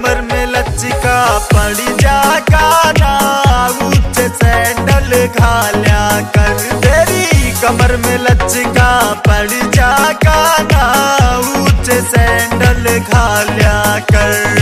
कमर में लचका पड़ जागा ना, ऊंचे सैंडल घाल्या कर। तेरी कमर में लचका पड़ जागा ना, ऊंचे सैंडल घाल्या कर।